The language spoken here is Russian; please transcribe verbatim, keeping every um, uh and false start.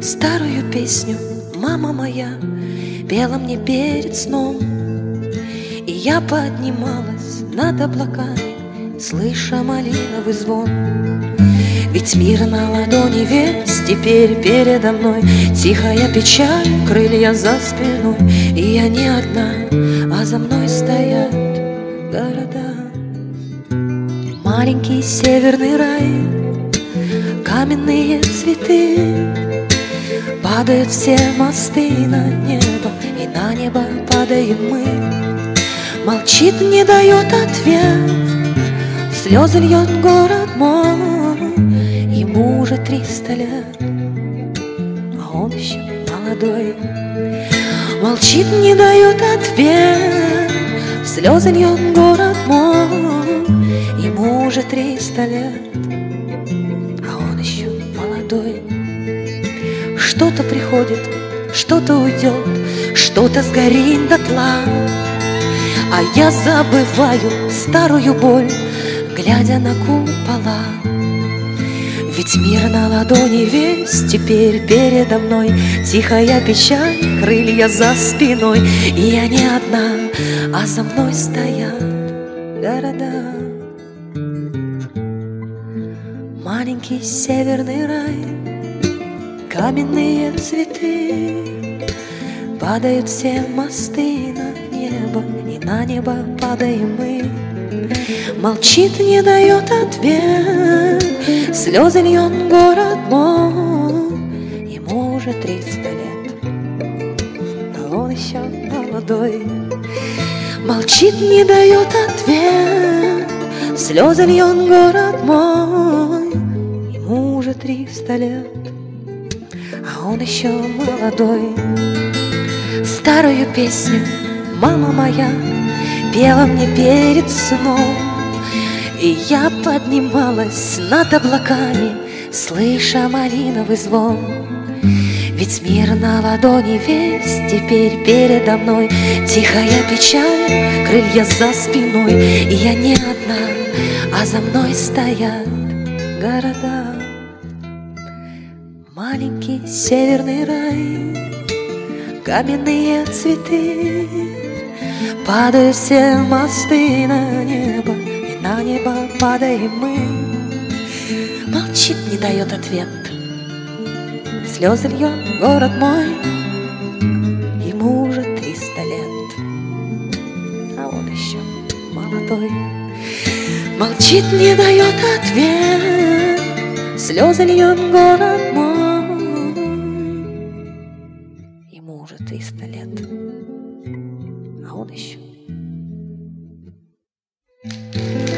Старую песню мама моя пела мне перед сном, и я поднималась над облаками, слыша малиновый звон. Ведь мир на ладони весь теперь передо мной, тихая печаль, крылья за спиной, и я не одна, а за мной стоят города. Маленький северный рай, каменные цветы, падают все мосты на небо, и на небо падаем мы. Молчит, не дает ответ, слезы льет город мой. Ему уже триста лет, а он еще молодой. Молчит, не дает ответ, слезы льет город мой. Ему уже триста лет, а он еще молодой. Что-то приходит, что-то уйдет, что-то сгорит дотла, а я забываю старую боль, глядя на купола. Ведь мир на ладони весь теперь передо мной, тихая печаль, крылья за спиной, и я не одна, а за мной стоят города. Маленький северный рай, каменные цветы, падают все мосты на небо, и на небо падаем мы. Молчит, не дает ответ, слезы льет город мой. Ему уже триста лет, а он еще молодой. Молчит, не дает ответ, слезы льет город мой. Ему уже триста лет, а он еще молодой. Старую песню мама моя пела мне перед сном, и я поднималась над облаками, слыша малиновый звон. Ведь мир на ладони весь теперь передо мной, тихая печаль, крылья за спиной, и я не одна, а за мной стоят города. Маленький северный рай, каменные цветы, падают все мосты на небо, и на небо падаем мы. Молчит, не дает ответ, слезы льет город мой. Ему уже триста лет, а он еще молодой. Молчит, не дает ответ, слезы льет город мой. Ему уже триста лет, а он еще